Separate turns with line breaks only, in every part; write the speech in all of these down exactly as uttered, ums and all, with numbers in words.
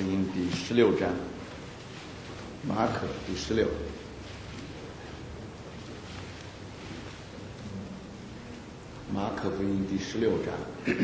音第十六章，马可第十六。马可福音第十六章。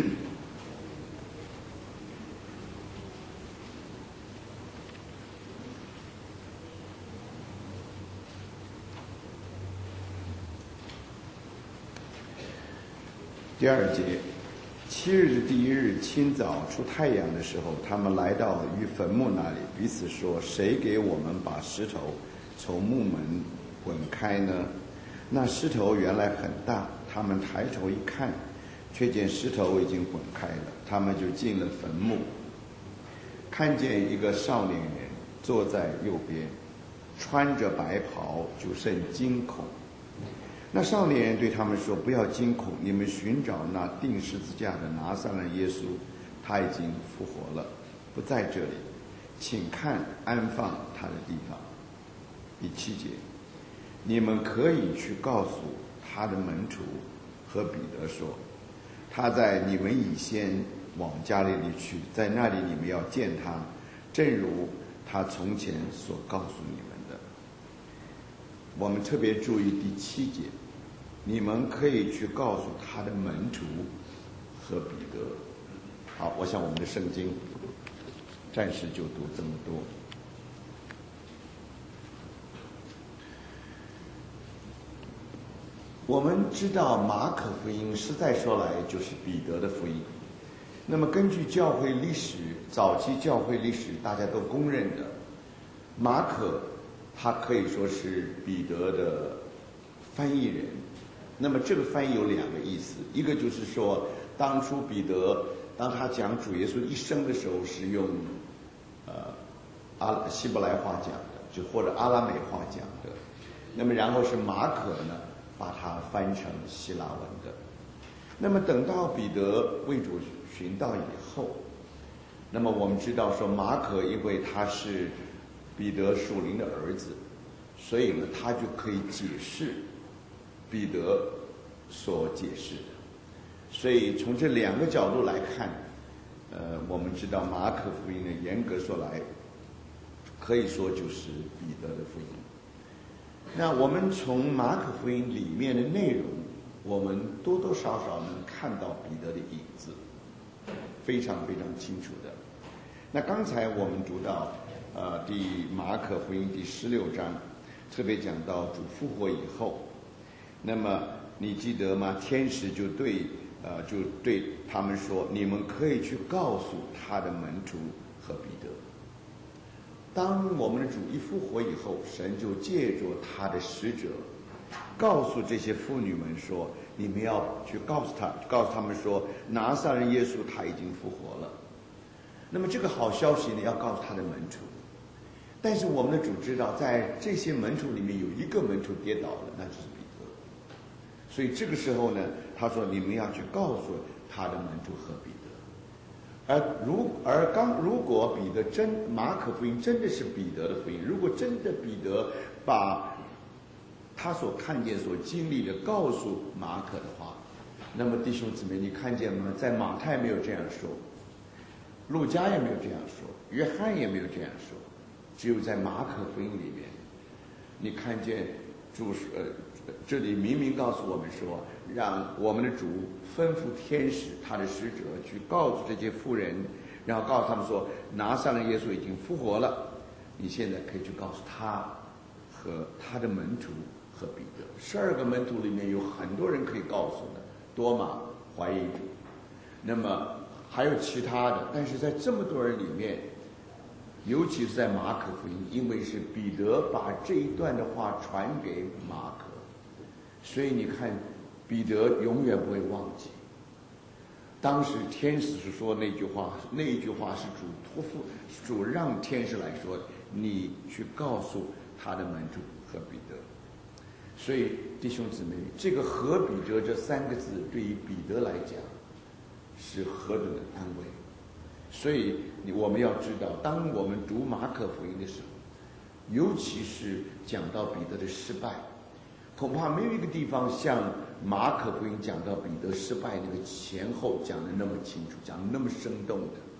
第二节，七日第一日清早出太阳的时候，他们来到于坟墓那里，彼此说：“谁给我们把石头从墓门滚开呢？”那石头原来很大，他们抬头一看，却见石头已经滚开了。他们就进了坟墓，看见一个少年人坐在右边，穿着白袍，就甚惊恐。那少年人对他们说：“不要惊恐，你们寻找那钉十字架的拿撒勒耶稣，他已经复活了，不在这里，请看安放他的地方。”第七节，你们可以去告诉他的门徒和彼得说，他在你们以先往加利利去，在那里你们要见他，正如他从前所告诉你们的。我们特别注意第七节，你们可以去告诉他的门徒和彼得。好，我想我们的圣经暂时就读这么多。我们知道马可福音实在说来就是彼得的福音。那么根据教会历史，早期教会历史大家都公认的，马可他可以说是彼得的翻译人。那么这个翻译有两个意思，一个就是说，当初彼得当他讲主耶稣一生的时候，是用呃阿希伯来话讲的，就或者阿拉美话讲的。那么然后是马可呢，把它翻成希腊文的。那么等到彼得为主寻道以后，那么我们知道说马可因为他是彼得属灵的儿子，所以呢他就可以解释彼得所解释的。所以从这两个角度来看，呃，我们知道马可福音呢，严格说来，可以说就是彼得的福音。那我们从马可福音里面的内容，我们多多少少能看到彼得的影子，非常非常清楚的。那刚才我们读到呃，第马可福音第十六章，特别讲到主复活以后，那么你记得吗？天使就对呃就对他们说，你们可以去告诉他的门徒和彼得。当我们的主一复活以后，神就借着他的使者告诉这些妇女们说，你们要去告诉他告诉他们说，拿撒勒耶稣他已经复活了。那么这个好消息呢，要告诉他的门徒。但是我们的主知道，在这些门徒里面有一个门徒跌倒了，那就是彼得。所以这个时候呢，他说你们要去告诉他的门徒和彼得。而如而刚如果彼得真马可福音真的是彼得的福音，如果真的彼得把他所看见所经历的告诉马可的话，那么弟兄姊妹，你看见吗？在马太没有这样说，路加也没有这样说，约翰也没有这样说，只有在马可福音里面，你看见主呃这里明明告诉我们说，让我们的主吩咐天使他的使者去告诉这些妇人，然后告诉他们说，拿撒勒耶稣已经复活了，你现在可以去告诉他和他的门徒和彼得。十二个门徒里面有很多人可以告诉的，多马怀疑主，那么还有其他的，但是在这么多人里面，尤其是在马可福音，因为是彼得把这一段的话传给马可，所以你看彼得永远不会忘记。当时天使是说那句话，那一句话是主托付，主让天使来说，你去告诉他的门徒和彼得。所以弟兄姊妹，这个和彼得这三个字对于彼得来讲是何等的安慰。所以我们要知道，当我们读马可福音的时候，尤其是讲到彼得的失败，恐怕没有一个地方像马可福音讲到彼得失败那个前后讲的那么清楚，讲的那么生动的。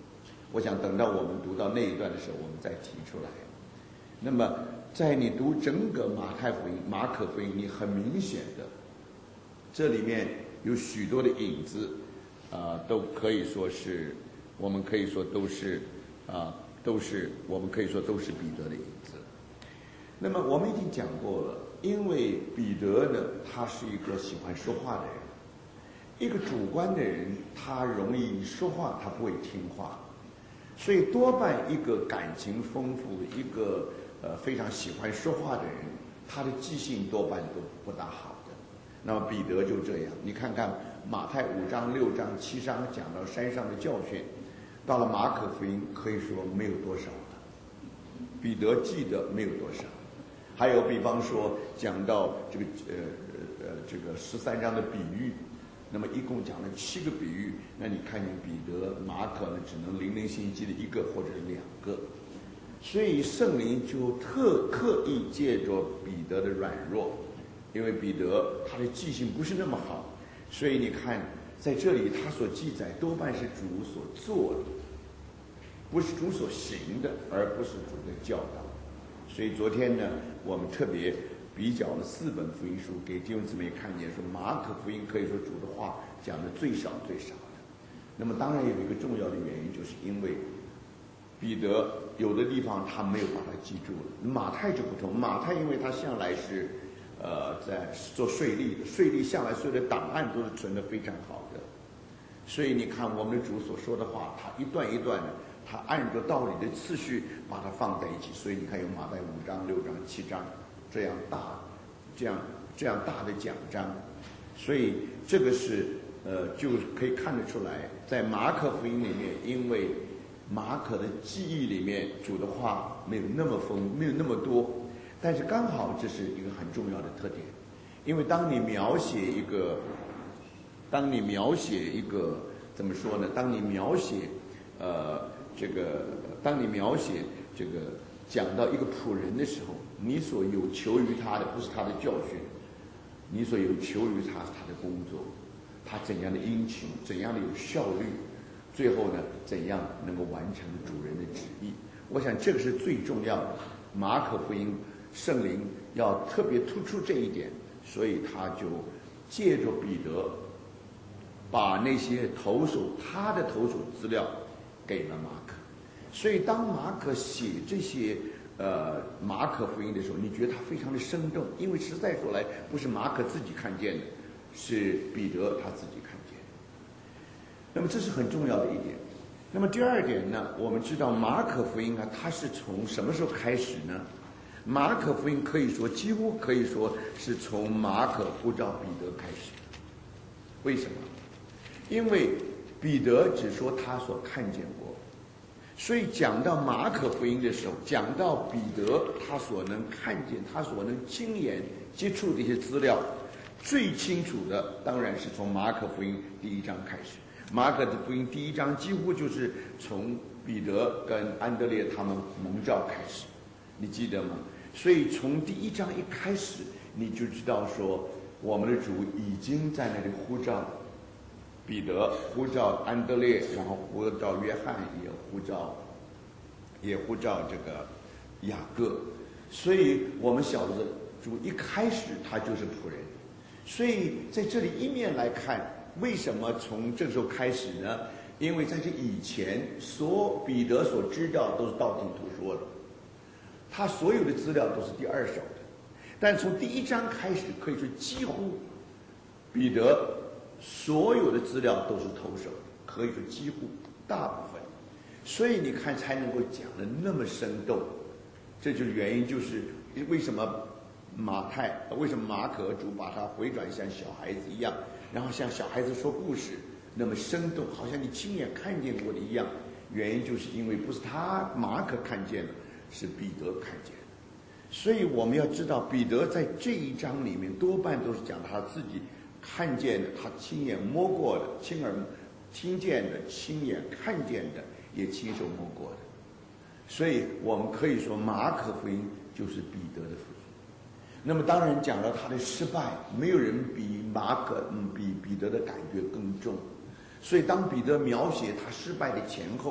我想等到我们读到那一段的时候，我们再提出来。那么，在你读整个马太福音、马可福音，你很明显的，这里面有许多的影子，啊、呃，都可以说是，我们可以说都是，啊、呃，都是我们可以说都是彼得的影子。那么我们已经讲过了，因为彼得呢，他是一个喜欢说话的人，一个主观的人，他容易说话，他不会听话，所以多半一个感情丰富、一个呃非常喜欢说话的人，他的记性多半都不大好的。那么彼得就这样，你看看马太五章、六章、七章讲到山上的教训，到了马可福音可以说没有多少了，彼得记得没有多少。还有比方说讲到这个呃呃这个十三章的比喻，那么一共讲了七个比喻，那你看见彼得、马可呢，只能零零星记的一个或者是两个，所以圣灵就特刻意借着彼得的软弱，因为彼得他的记性不是那么好，所以你看在这里他所记载多半是主所做的，不是主所行的，而不是主的教导。所以昨天呢，我们特别比较了四本福音书，给弟兄姊妹看见说，马可福音可以说主的话讲的最少最少的。那么当然有一个重要的原因，就是因为彼得有的地方他没有把它记住了。马太就不同，马太因为他向来是呃在做税吏的，税吏向来所有的档案都是存得非常好的，所以你看我们的主所说的话，他一段一段的，他按照道理的次序把它放在一起，所以你看有马太五章、六章、七章这样大、这样这样大的讲章，所以这个是呃就可以看得出来，在马可福音里面，因为马可的记忆里面主的话没有那么丰，没有那么多，但是刚好这是一个很重要的特点，因为当你描写一个，当你描写一个怎么说呢？当你描写呃。这个，当你描写这个讲到一个仆人的时候，你所有求于他的不是他的教训，你所有求于他是他的工作，他怎样的殷勤，怎样的有效率，最后呢，怎样能够完成主人的旨意。我想这个是最重要的。马可福音圣灵要特别突出这一点，所以他就借着彼得，把那些投手他的投手资料给了马可，所以当马可写这些呃马可福音的时候，你觉得他非常的生动，因为实在说来，不是马可自己看见的，是彼得他自己看见的。那么这是很重要的一点。那么第二点呢，我们知道马可福音啊，它是从什么时候开始呢？马可福音可以说几乎可以说是从马可呼召彼得开始的。为什么？因为彼得只说他所看见过，所以讲到马可福音的时候，讲到彼得他所能看见、他所能亲眼接触的一些资料，最清楚的当然是从马可福音第一章开始。马可的福音第一章几乎就是从彼得跟安德烈他们蒙召开始，你记得吗？所以从第一章一开始，你就知道说，我们的主已经在那里呼召彼得，呼召安德烈，然后呼召约翰，也呼召，也呼召这个雅各。所以我们晓得主一开始他就是仆人，所以在这里一面来看，为什么从这个时候开始呢？因为在这以前，所彼得所知道都是道听途说的，他所有的资料都是第二手的。但从第一章开始，可以说几乎彼得所有的资料都是头手，可以说几乎大部分。所以你看才能够讲得那么生动，这就是原因，就是为什么马太为什么马可主把它回转像小孩子一样，然后像小孩子说故事那么生动，好像你亲眼看见过的一样。原因就是因为不是他马可看见了，是彼得看见了。所以我们要知道，彼得在这一章里面多半都是讲他自己看见的，他亲眼摸过的，亲耳听见的，亲眼看见的，也亲手摸过的。所以我们可以说马可福音就是彼得的福音。那么当然讲到他的失败，没有人比马可嗯比彼得的感觉更重。所以当彼得描写他失败的前后，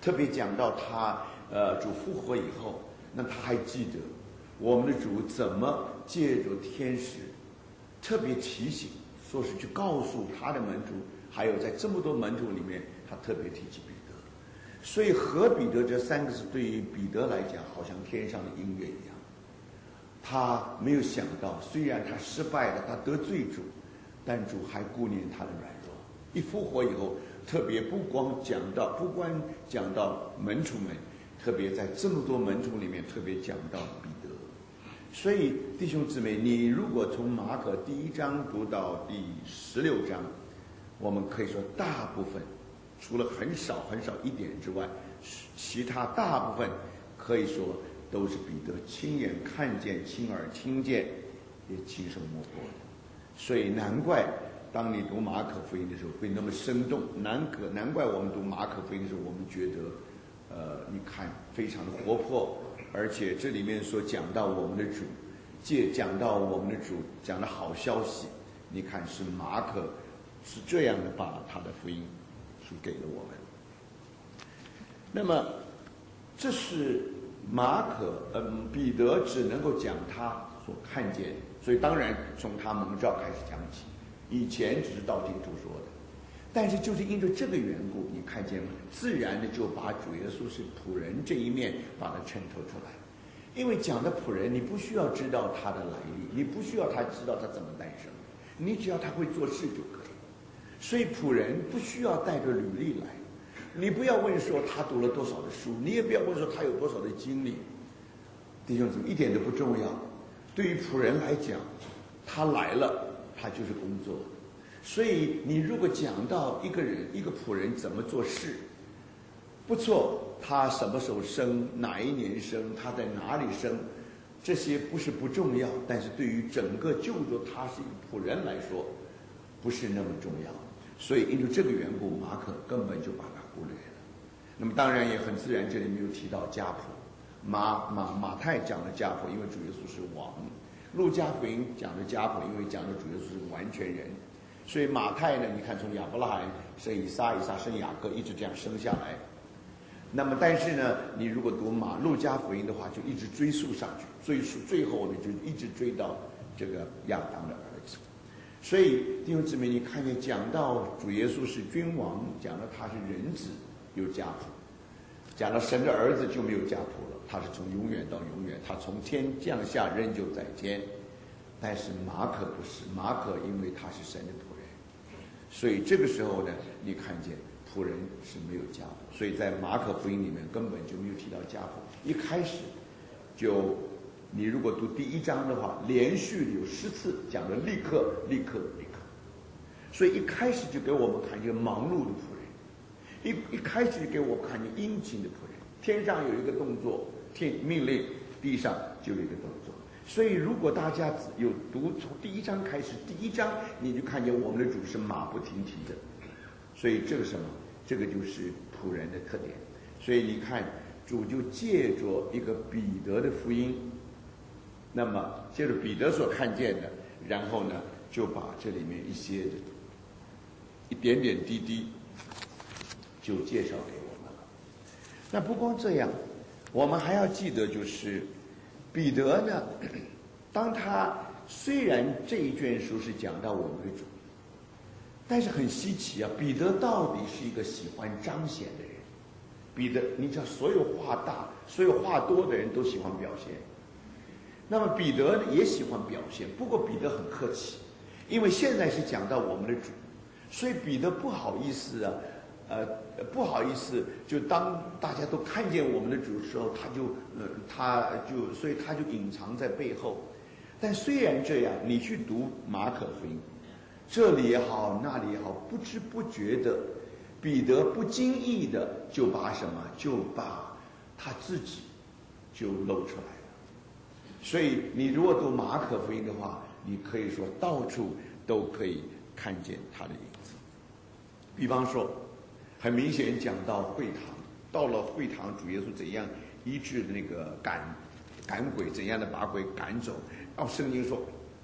特别讲到他呃主复活以后，那他还记得我们的主怎么借着天使特别提醒，说是去告诉他的门徒，还有在这么多门徒里面，他特别提起彼得。所以和彼得这三个字对于彼得来讲，好像天上的音乐一样。他没有想到，虽然他失败了，他得罪主，但主还顾念他的软弱。一复活以后，特别不光讲到，不光讲到门徒们，特别在这么多门徒里面，特别讲到彼得。所以弟兄姊妹，你如果从马可第一章读到第十六章，我们可以说大部分，除了很少很少一点之外，其他大部分可以说都是彼得亲眼看见、亲耳听见，也亲手摸过的。所以难怪当你读马可福音的时候会那么生动，难可难怪我们读马可福音的时候，我们觉得呃你看非常的活泼，而且这里面所讲到我们的主，借讲到我们的主讲的好消息，你看是马可是这样的把他的福音书给了我们。那么这是马可嗯彼得只能够讲他所看见，所以当然从他蒙召开始讲起，以前只是道听途说的，但是就是因为这个缘故，你看见吗？自然的就把主耶稣是仆人这一面把它衬托出来。因为讲的仆人，你不需要知道他的来历，你不需要他知道他怎么诞生，你只要他会做事就可以。所以仆人不需要带着履历来，你不要问说他读了多少的书，你也不要问说他有多少的经历，弟兄姊妹，一点都不重要。对于仆人来讲，他来了，他就是工作。所以你如果讲到一个人一个仆人怎么做事，不错，他什么时候生，哪一年生，他在哪里生，这些不是不重要，但是对于整个就着他是一个仆人来说，不是那么重要。所以因为这个缘故，马可根本就把它忽略了。那么当然也很自然，这里没有提到家谱。马马马太讲的家谱，因为主耶稣是王；路加福音讲的家谱，因为讲的主耶稣是完全人。所以马太呢，你看从亚伯拉罕生以撒，以撒生雅各，一直这样生下来。那么但是呢，你如果读马路加福音的话，就一直追溯上去，追溯最后呢就一直追到这个亚当的儿子。所以弟兄姊妹，你看见讲到主耶稣是君王，讲到他是人子，有家谱；讲到神的儿子就没有家谱了，他是从永远到永远，他从天降下，仍旧在天。但是马可不是，马可因为他是神的仆人，所以这个时候呢，你看见仆人是没有家谱，所以在马可福音里面根本就没有提到家谱。一开始就，你如果读第一章的话，连续有十次讲的立刻立刻立刻，所以一开始就给我们看见忙碌的仆人，一一开始就给我们看见殷勤的仆人。天上有一个动作，天命令，地上就有一个动作。所以如果大家有读从第一章开始，第一章你就看见我们的主是马不停蹄的。所以这个什么？这个就是仆人的特点。所以你看，主就借着一个彼得的福音，那么借着彼得所看见的，然后呢，就把这里面一些的一点点滴滴就介绍给我们了。那不光这样，我们还要记得，就是彼得呢，当他虽然这一卷书是讲到我们的主，但是很稀奇啊，彼得到底是一个喜欢彰显的人。彼得，你知道，所有话大、所有话多的人都喜欢表现。那么彼得也喜欢表现，不过彼得很客气，因为现在是讲到我们的主，所以彼得不好意思啊，呃，不好意思，就当大家都看见我们的主的时候，他就呃，他就所以他就隐藏在背后。但虽然这样，你去读马可福音，这里也好，那里也好，不知不觉的，彼得不经意的就把什么，就把他自己就露出来了。所以你如果读马可福音的话，你可以说到处都可以看见他的影子。比方说，很明显讲到会堂，到了会堂，主耶稣怎样医治那个赶赶鬼，怎样的把鬼赶走。然后圣经说，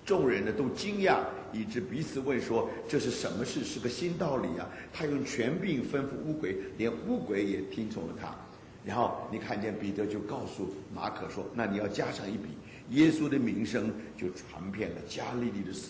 众人呢都惊讶，以致彼此问说：“这是什么事？是个新道理啊！”他用权柄吩咐乌鬼，连乌鬼也听从了他。然后你看见彼得就告诉马可说：“那你要加上一笔，耶稣的名声就传遍了加利利的四